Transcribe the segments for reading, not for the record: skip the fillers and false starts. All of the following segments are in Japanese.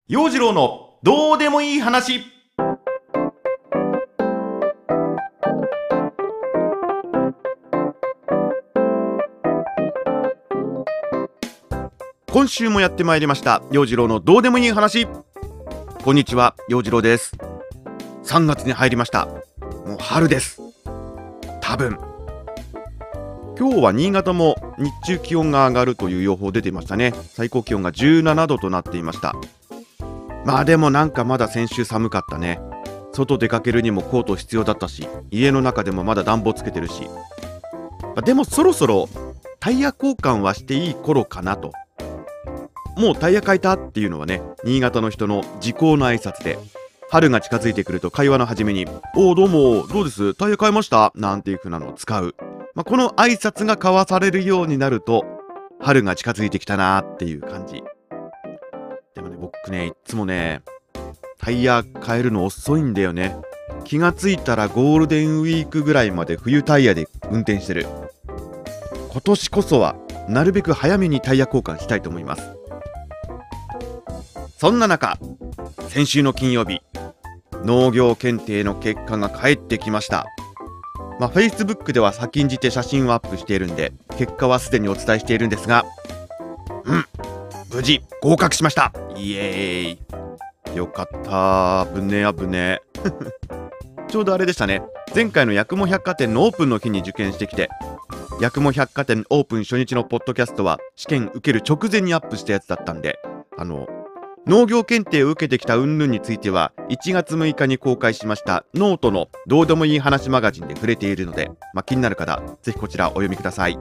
陽次郎のどうでもいい話。今週もやってまいりました陽次郎のどうでもいい話。こんにちは、陽次郎です。3月に入りました。もう春です。多分今日は新潟も日中気温が上がるという予報出ていましたね。最高気温が17度となっていました。まあでもなんかまだ先週寒かったね。外出かけるにもコート必要だったし、家の中でもまだ暖房つけてるし、でもそろそろタイヤ交換はしていい頃かなと。もうタイヤ変えたっていうのはね、新潟の人の時効の挨拶で、春が近づいてくると会話の始めにおーどうもどうですタイヤ変えましたなんていう風なのを使う。この挨拶が交わされるようになると春が近づいてきたなーっていう感じ。でもね、僕ね、いっつもねタイヤ変えるの遅いんだよね。気がついたらゴールデンウィークぐらいまで冬タイヤで運転してる。今年こそはなるべく早めにタイヤ交換したいと思います。そんな中、先週の金曜日、農業検定の結果が返ってきました。Facebook では先んじて写真をアップしているんで、結果はすでにお伝えしているんですが、無事合格しました。イエーイ。よかった。ぶねあぶねちょうどあれでしたね。前回の八雲百貨店のオープンの日に受験してきて、八雲百貨店オープン初日のポッドキャストは試験受ける直前にアップしたやつだったんで、農業検定を受けてきた云々については1月6日に公開しましたノートのどうでもいい話マガジンで触れているので、気になる方ぜひこちらお読みください。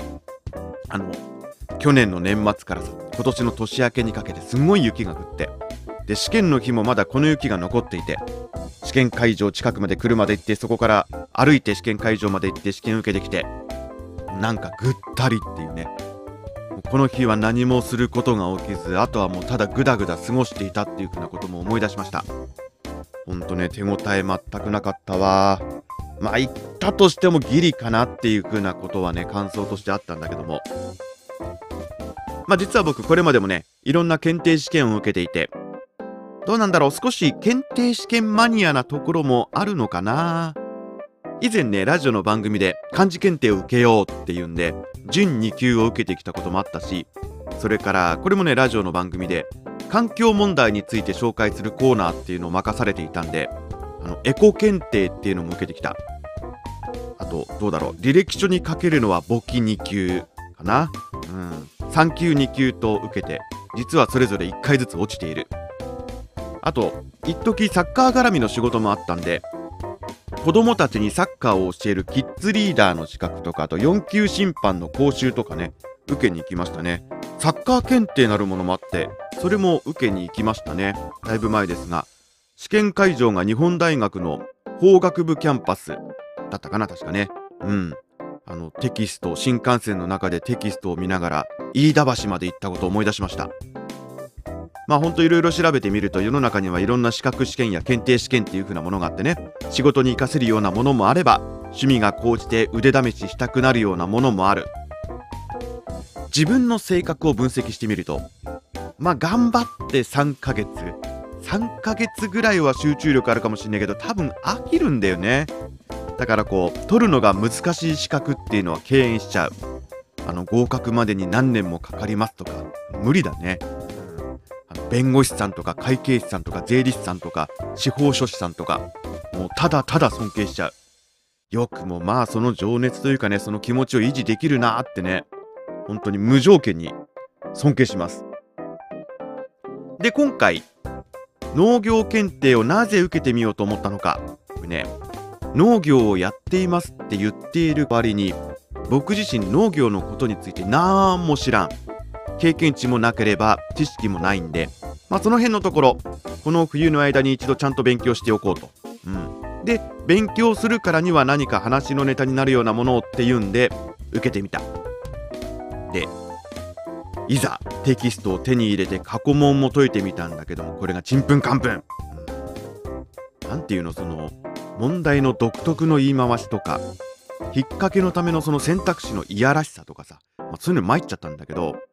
去年の年末からさ、今年の年明けにかけてすごい雪が降って、で試験の日もまだこの雪が残っていて、試験会場近くまで車で行って、そこから歩いて試験会場まで行って試験受けてきて、なんかぐったりっていうね。この日は何もすることが起きず、あとはもうただぐだぐだ過ごしていたっていう風なことも思い出しました。ほんとね、手応え全くなかったわ。行ったとしてもギリかなっていう風なことはね、感想としてあったんだけども、実は僕これまでもね、いろんな検定試験を受けていて、どうなんだろう、少し検定試験マニアなところもあるのかな。以前ね、ラジオの番組で漢字検定を受けようっていうんで準2級を受けてきたこともあったし、それからこれもね、ラジオの番組で環境問題について紹介するコーナーっていうのを任されていたんで、エコ検定っていうのも受けてきた。あとどうだろう、履歴書に書けるのは簿記2級かな。3級2級と受けて、実はそれぞれ1回ずつ落ちている。あと一時サッカー絡みの仕事もあったんで、子供たちにサッカーを教えるキッズリーダーの資格とか、あと4級審判の講習とかね、受けに行きましたね。サッカー検定なるものもあって、それも受けに行きましたね。だいぶ前ですが、試験会場が日本大学の法学部キャンパスだったかな、確かね。テキスト、新幹線の中でテキストを見ながら飯田橋まで行ったことを思い出しました。ほんといろいろ調べてみると、世の中にはいろんな資格試験や検定試験っていう風なものがあってね、仕事に活かせるようなものもあれば、趣味が高じて腕試ししたくなるようなものもある。自分の性格を分析してみると、頑張って3ヶ月ぐらいは集中力あるかもしれないけど、多分飽きるんだよね。だから取るのが難しい資格っていうのは敬遠しちゃう。合格までに何年もかかりますとか無理だね。弁護士さんとか会計士さんとか税理士さんとか司法書士さんとか、もうただただ尊敬しちゃう。よくもその情熱というかね、その気持ちを維持できるなーってね、本当に無条件に尊敬します。で、今回農業検定をなぜ受けてみようと思ったのか。これね、農業をやっていますって言っている割に、僕自身農業のことについてなんも知らん。経験値もなければ知識もないんで、その辺のところ、この冬の間に一度ちゃんと勉強しておこうと。で、勉強するからには何か話のネタになるようなものをっていうんで受けてみた。で、いざテキストを手に入れて過去問も解いてみたんだけども、これがちんぷんかんぷん。なんていうの、その問題の独特の言い回しとか、引っ掛けのためのその選択肢のいやらしさとかさ、そういうの参っちゃったんだけど、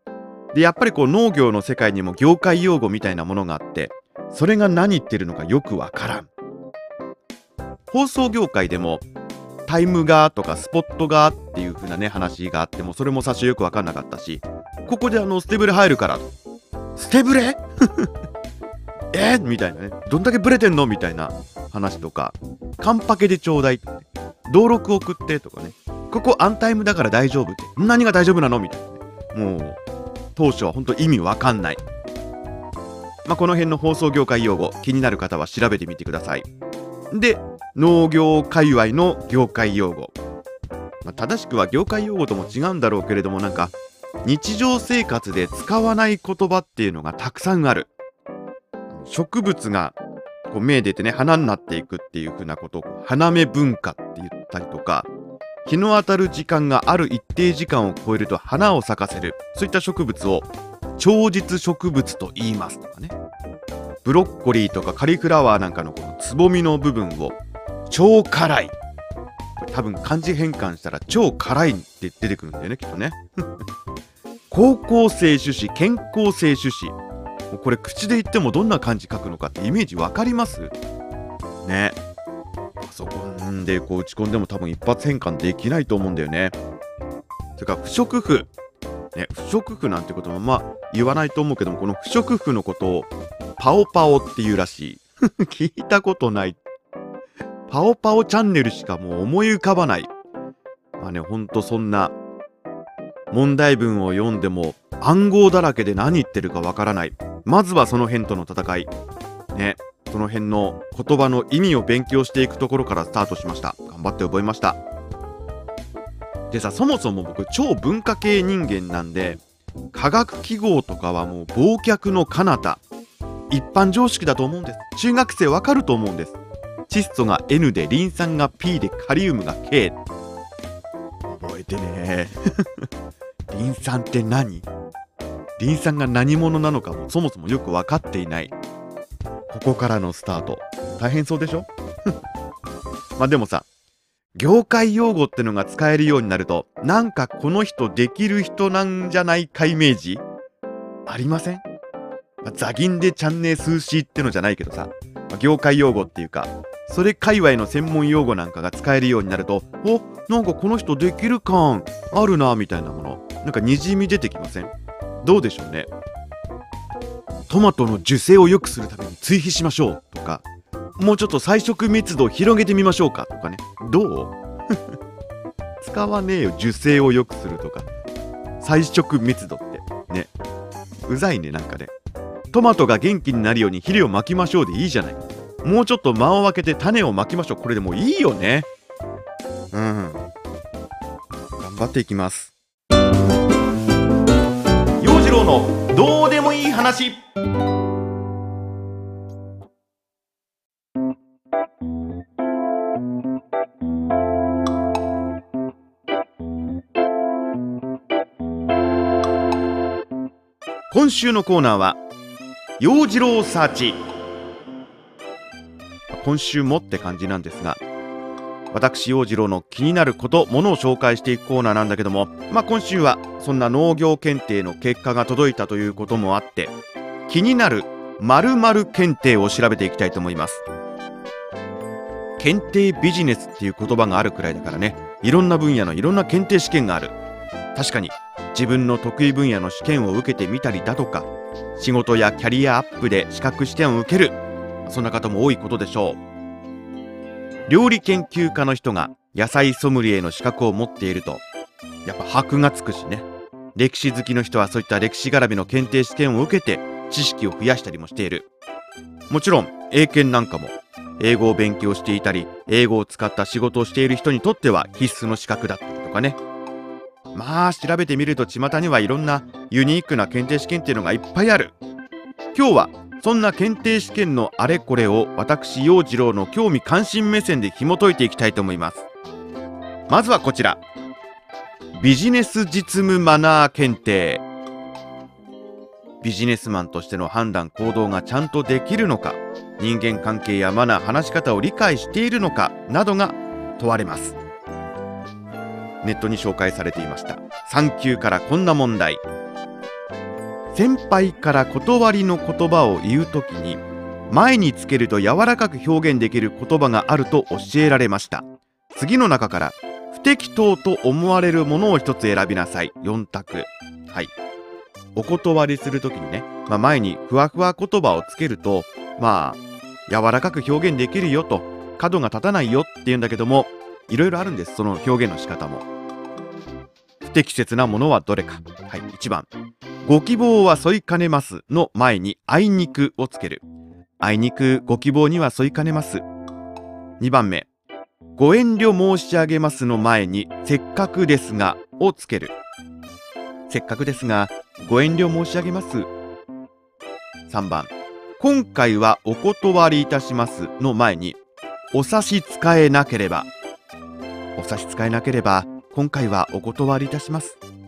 でやっぱりこう農業の世界にも業界用語みたいなものがあって、それが何言ってるのかよくわからん。放送業界でもタイムがとかスポットがっていう風なね話があっても、それも最初よくわかんなかったし、ここでステブレ入るから、ステブレみたいなね、どんだけブレてんのみたいな話とか、カンパケでちょうだい、登録送ってとかね、ここアンタイムだから大丈夫って、何が大丈夫なのみたいなね、もう当初は本当意味わかんない。この辺の放送業界用語気になる方は調べてみてください。で、農業界隈の業界用語、正しくは業界用語とも違うんだろうけれども、なんか日常生活で使わない言葉っていうのがたくさんある。植物がこう芽出てね花になっていくっていう風なことを花芽文化って言ったりとか、日の当たる時間がある一定時間を超えると花を咲かせる、そういった植物を長日植物と言いますとかね。ブロッコリーとかカリフラワーなんかのこのつぼみの部分を超辛い、これ多分漢字変換したら超辛いって出てくるんだよねきっとね高校生種子、健康性種子、これ口で言ってもどんな漢字書くのかってイメージわかりますね。パソコンでこう打ち込んでも多分一発変換できないと思うんだよね。それから不織布ね、不織布なんてことも言わないと思うけども、この不織布のことをパオパオっていうらしい聞いたことない。パオパオチャンネルしかもう思い浮かばない。ほんとそんな問題文を読んでも暗号だらけで何言ってるかわからない。まずはその辺との戦いね、その辺の言葉の意味を勉強していくところからスタートしました。頑張って覚えました。でさ、そもそも僕超文化系人間なんで、化学記号とかはもう忘却の彼方、一般常識だと思うんです。中学生わかると思うんです。窒素が N でリン酸が P でカリウムが K。 覚えてねリン酸って何？リン酸が何者なのかもそもそもよく分かっていない。ここからのスタート大変そうでしょでもさ、業界用語ってのが使えるようになると、なんかこの人できる人なんじゃないかイメージありません？ザギンでチャンネル数詞ってのじゃないけどさ、業界用語っていうかそれ界隈の専門用語なんかが使えるようになると、なんかこの人できる感あるなみたいなもの、なんかにじみ出てきません？どうでしょうね。トマトの受精を良くするために追肥しましょうとか、もうちょっと彩色密度を広げてみましょうかとかね。どう使わねえよ、受精を良くするとか彩色密度ってね。うざいね。なんかね、トマトが元気になるように肥料をまきましょうでいいじゃない。もうちょっと間を空けて種をまきましょう、これでもいいよね。頑張っていきます。陽次郎のどうでもいい話。今週のコーナーは陽次郎サーチ。今週もって感じなんですが、私陽次郎の気になること、ものを紹介していくコーナーなんだけども、今週はそんな農業検定の結果が届いたということもあって、気になる〇〇検定を調べていきたいと思います。検定ビジネスっていう言葉があるくらいだからね、いろんな分野のいろんな検定試験がある。確かに自分の得意分野の試験を受けてみたりだとか、仕事やキャリアアップで資格試験を受ける、そんな方も多いことでしょう。料理研究家の人が野菜ソムリエの資格を持っていると、やっぱ箔がつくしね。歴史好きの人はそういった歴史絡みの検定試験を受けて知識を増やしたりもしている。もちろん英検なんかも英語を勉強していたり、英語を使った仕事をしている人にとっては必須の資格だったりとかね。調べてみると巷にはいろんなユニークな検定試験っていうのがいっぱいある。今日はそんな検定試験のあれこれを私陽次郎の興味関心目線で紐解いていきたいと思います。まずはこちら、ビジネス実務マナー検定。ビジネスマンとしての判断行動がちゃんとできるのか、人間関係やマナー、話し方を理解しているのかなどが問われます。ネットに紹介されていました。3級からこんな問題。 先輩から断りの言葉を言うときに前につけると柔らかく表現できる言葉があると教えられました。次の中から不適当と思われるものを一つ選びなさい。4択。はい。お断りするときにね、前にふわふわ言葉をつけると柔らかく表現できるよと、角が立たないよって言うんだけども、いろいろあるんです。その表現の仕方も。不適切なものはどれか。はい。1番、ご希望は添いかねますの前にあいにくをつける。あいにくご希望には添いかねます。2番目、ご遠慮申し上げますの前にせっかくですがをつける。せっかくですがご遠慮申し上げます。3番、今回はお断りいたしますの前にお差し支えなければ。お差し支えなければ今回はお断りいたします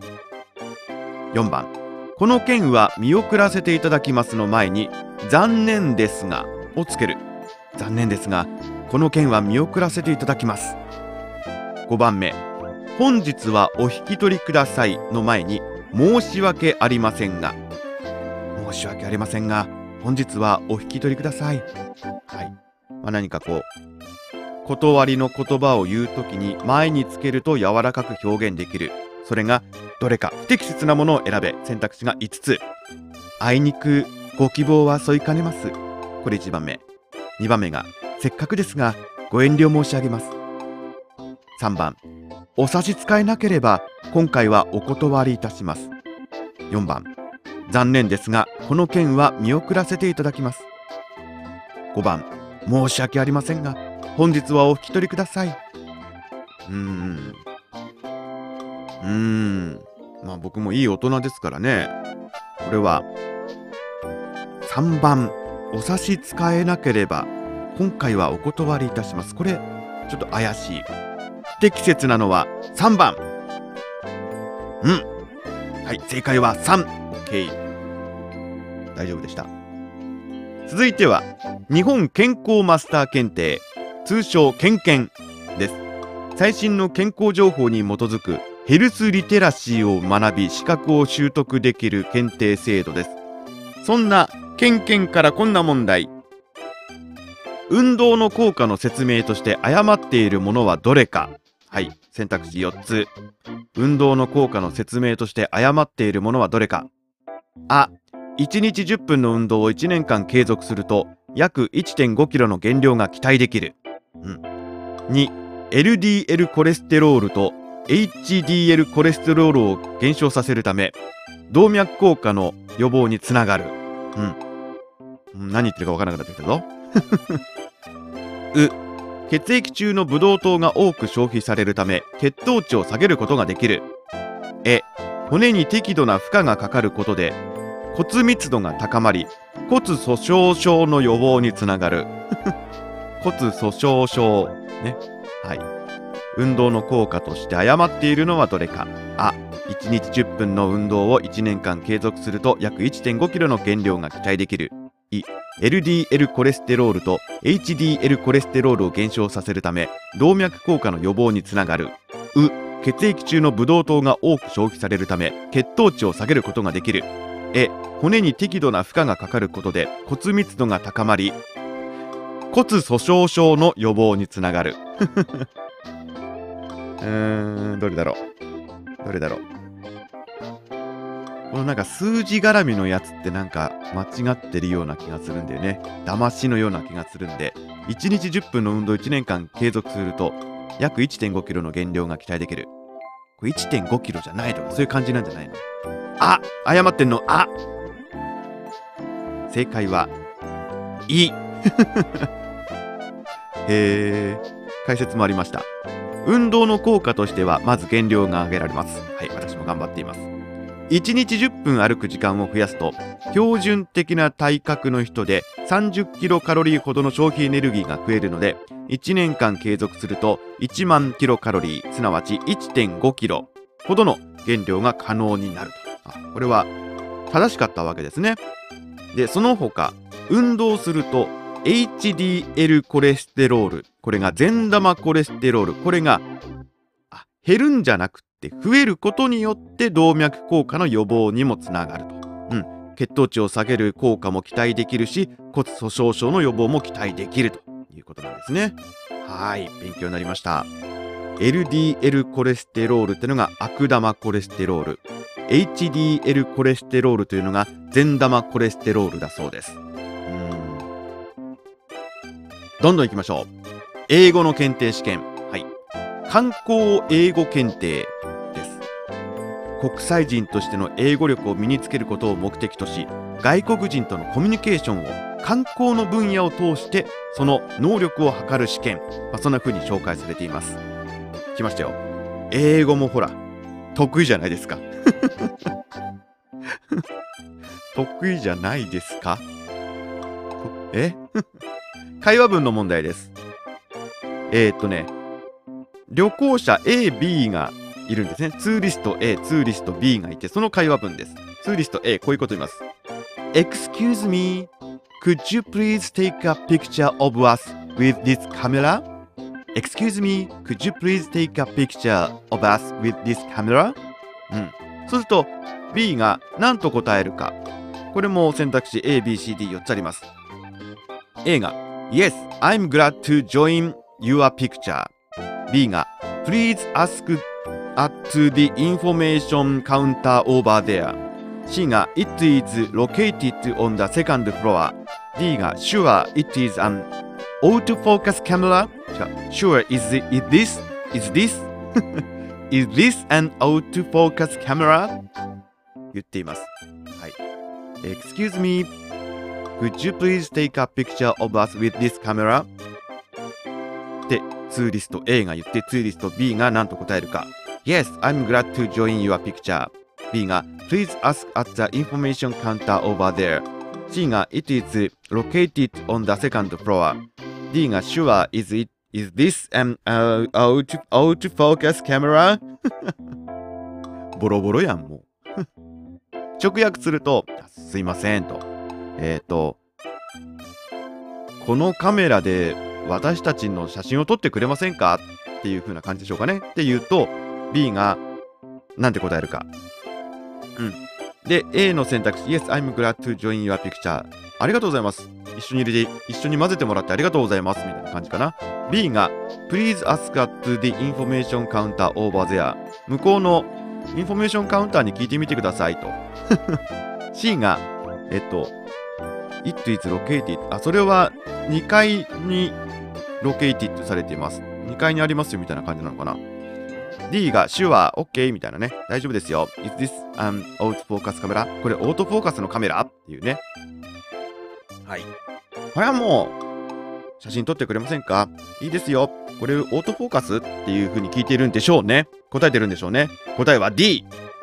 。4番、この件は見送らせていただきますの前に残念ですがをつける。残念ですがこの件は見送らせていただきます。5番目、本日はお引き取りくださいの前に申し訳ありませんが。申し訳ありませんが本日はお引き取りください。はい。何か断りの言葉を言うときに前につけると柔らかく表現できる。それがどれか。不適切なものを選べ。選択肢が5つ。あいにくご希望は添いかねます。これ1番目。2番目がせっかくですがご遠慮申し上げます。3番、お差し支えなければ今回はお断りいたします。4番、残念ですがこの件は見送らせていただきます。5番、申し訳ありませんが本日はお引き取りください。僕もいい大人ですからね。これは3番、お差し支えなければ今回はお断りいたします。これちょっと怪しい。不適切なのは3番。はい、正解は3。 OK、 大丈夫でした。続いては日本健康マスター検定、通称健検です。最新の健康情報に基づくヘルスリテラシーを学び資格を習得できる検定制度です。そんな健検からこんな問題。運動の効果の説明として誤っているものはどれか。はい、選択肢4つ。運動の効果の説明として誤っているものはどれか。あ、1日10分の運動を1年間継続すると約 1.5 キロの減量が期待できる。2、LDL コレステロールと HDL コレステロールを減少させるため動脈硬化の予防につながる。何言ってるか分からなくなってきたぞ。血液中のブドウ糖が多く消費されるため血糖値を下げることができる。骨に適度な負荷がかかることで骨密度が高まり骨粗しょう症の予防につながる。骨粗しょう症ね。はい。運動の効果として誤っているのはどれか。あ、1日10分の運動を1年間継続すると約 1.5 キロの減量が期待できる。い、LDL コレステロールと HDL コレステロールを減少させるため動脈硬化の予防につながる。血液中のブドウ糖が多く消費されるため血糖値を下げることができる。骨に適度な負荷がかかることで骨密度が高まり骨粗しょう症の予防につながる。どれだろう。この数字絡みのやつって間違ってるような気がするんだよね。騙しのような気がするんで、1日10分の運動1年間継続すると約 1.5 キロの減量が期待できる。これ 1.5 キロじゃないとかそういう感じなんじゃないの？誤ってんの。正解はいい。解説もありました。運動の効果としてはまず減量が挙げられます。はい、私も頑張っています。1日10分歩く時間を増やすと標準的な体格の人で30キロカロリーほどの消費エネルギーが増えるので1年間継続すると1万キロカロリー、すなわち 1.5 キロほどの減量が可能になると。これは正しかったわけですね。で、その他運動すると HDL コレステロール、これが善玉コレステロール、これが減るんじゃなくて増えることによって動脈硬化の予防にもつながると。 血糖値を下げる効果も期待できるし、骨粗鬆症の予防も期待できるということなんですね。はい、勉強になりました。LDL コレステロールっていうのが悪玉コレステロール、HDL コレステロールというのが善玉コレステロールだそうです。どんどんいきましょう。英語の検定試験、はい、観光英語検定です。国際人としての英語力を身につけることを目的とし、外国人とのコミュニケーションを観光の分野を通してその能力を測る試験、そんな風に紹介されています。来ましたよ。英語もほら得意じゃないですか得意じゃないですか会話文の問題です。旅行者 A、B がいるんですね。ツーリスト A、ツーリスト B がいて、その会話文です。ツーリスト A、こういうこと言います。Excuse me, could you please take a picture of us with this camera? Excuse me, could you please take a picture of us with this camera? そうすると B が何と答えるか。これも選択肢 A、B、C、D4 つあります。A が Yes, I'm glad to join your picture. B が Please ask at the information counter over there. C が It is located on the second floor. D が Sure, it is an autofocus camera. Sure, is this is this an autofocus camera? 言っています。はい。Excuse me, could you please take a picture of us with this camera? で、ツーリスト A が言って、ツーリスト B が何と答えるか。Yes, I'm glad to join your picture. B が Please ask at the information counter over there. C が It is located on the second floor. D が Sure, is this an autofocus camera? ボロボロやん、もう。直訳すると、すいませんと。このカメラで私たちの写真を撮ってくれませんかっていう風な感じでしょうかね。って言うと B がなんて答えるか。で A の選択肢 Yes, I'm glad to join your picture. ありがとうございます。一緒に混ぜてもらってありがとうございますみたいな感じかな。B が Please ask at the information counter over there. 向こうのインフォメーションカウンターに聞いてみてくださいと。C がIt is located. それは2階にlocated されています。2階にありますよみたいな感じなのかな。D が Sure, OK みたいなね。大丈夫ですよ。Is this an autofocus camera? これオートフォーカスのカメラっていうね。はい。これはもう写真撮ってくれませんか？いいですよ。これオートフォーカスっていう風に聞いているんでしょうね。答えてるんでしょうね。答えは D。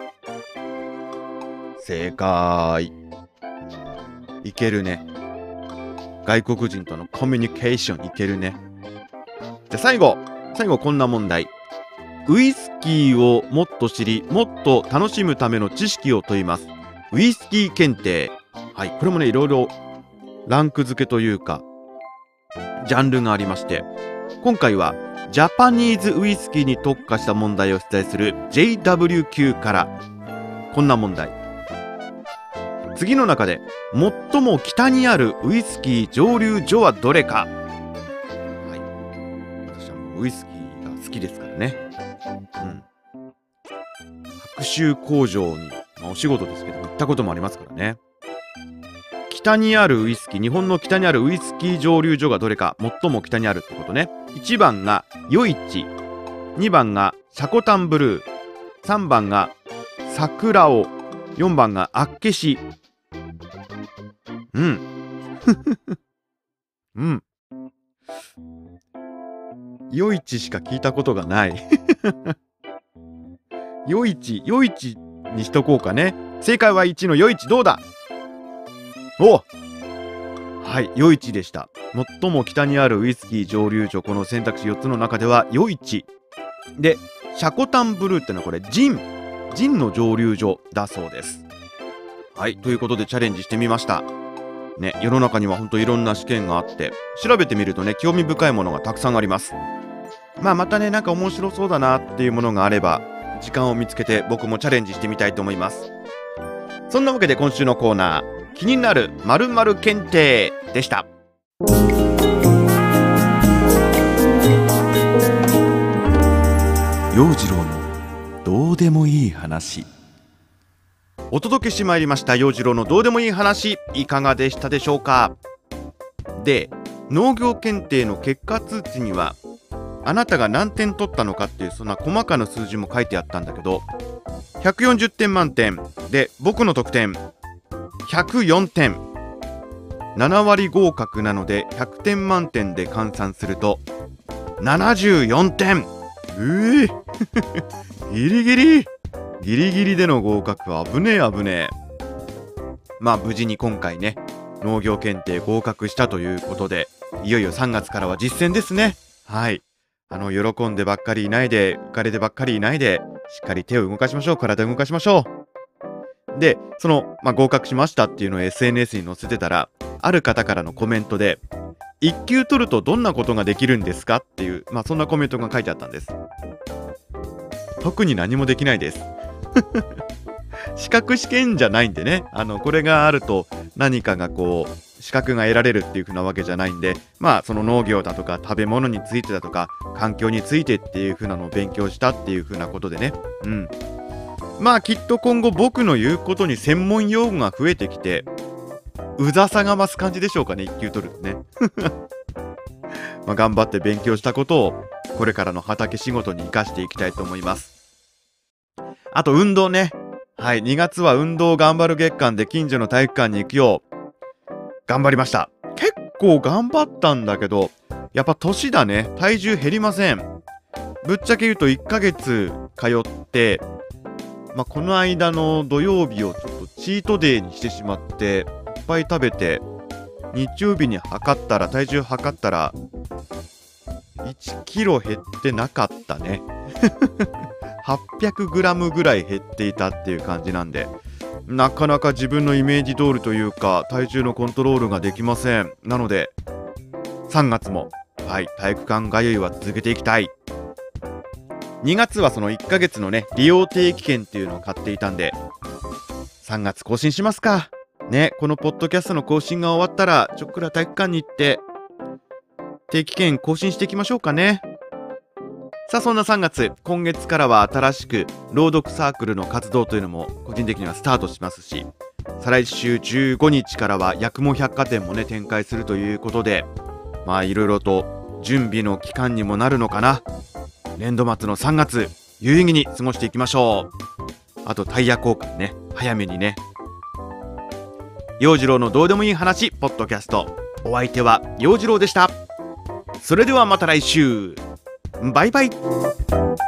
正解。いけるね。外国人とのコミュニケーションいけるね。じゃあ最後こんな問題。ウイスキーをもっと知り、もっと楽しむための知識を問います。ウイスキー検定。はい、これもね、いろいろランク付けというか、ジャンルがありまして、今回はジャパニーズウイスキーに特化した問題を出題する JW 級からこんな問題。次の中で最も北にあるウイスキー蒸留所はどれか。はい、私はもうウイスキーが好きですからね。白州工場に、お仕事ですけど行ったこともありますからね。北にあるウイスキー、日本の北にあるウイスキー蒸留所がどれか、最も北にあるってことね。1番が余市、2番がシャコタンブルー、3番が桜尾、4番が厚岸。余市しか聞いたことがない。余市にしとこうかね。正解は1の余市。どうだ？はい、余市でした。最も北にあるウイスキー蒸留所、この選択肢4つの中では余市で、シャコタンブルーってのはこれジンの蒸留所だそうです。はい、ということでチャレンジしてみましたね。世の中にはほんといろんな試験があって、調べてみるとね、興味深いものがたくさんあります。またね、なんか面白そうだなっていうものがあれば、時間を見つけて僕もチャレンジしてみたいと思います。そそんなわけで今週のコーナー、気になる〇〇検定でした。 陽次郎のどうでもいい話。 お届けしてまいりました陽次郎のどうでもいい話、いかがでしたでしょうか。で、農業検定の結果通知にはあなたが何点取ったのかっていうそんな細かな数字も書いてあったんだけど、140点満点で僕の得点104点、7割合格なので100点満点で換算すると74点。ギリギリでの合格は危ねえ。まあ無事に今回ね、農業検定合格したということで、いよいよ3月からは実践ですね。はい。喜んでばっかりいないで、浮かれてばっかりいないで、しっかり手を動かしましょう。体を動かしましょう。で、合格しましたっていうのを SNS に載せてたら、ある方からのコメントで、1級取るとどんなことができるんですかっていう、そんなコメントが書いてあったんです。特に何もできないです。資格試験じゃないんでね、これがあると何かが資格が得られるっていう風なわけじゃないんで、その農業だとか食べ物についてだとか環境についてっていう風なのを勉強したっていう風なことでね、きっと今後僕の言うことに専門用語が増えてきて、うざさが増す感じでしょうかね、1級取るとね。頑張って勉強したことをこれからの畑仕事に生かしていきたいと思います。あと運動ね。はい、2月は運動頑張る月間で近所の体育館に行くよう頑張りました。結構頑張ったんだけど、やっぱ年だね、体重減りません。ぶっちゃけ言うと1ヶ月通って、この間の土曜日をちょっとチートデーにしてしまっていっぱい食べて、日曜日に体重測ったら1キロ減ってなかったね。800グラムぐらい減っていたっていう感じなんで、なかなか自分のイメージ通りというか体重のコントロールができません。なので3月も体育館通いは続けていきたい。2月はその1ヶ月のね利用定期券っていうのを買っていたんで、3月更新しますかね。このポッドキャストの更新が終わったらちょっくら体育館に行って定期券更新していきましょうかね。さあそんな3月、今月からは新しく朗読サークルの活動というのも個人的にはスタートしますし、再来週15日からは八雲百貨店もね展開するということで、いろいろと準備の期間にもなるのかな。年度末の3月有意義に過ごしていきましょう。あとタイヤ交換ね、早めにね。陽次郎のどうでもいい話ポッドキャスト、お相手は陽次郎でした。それではまた来週、バイバイ。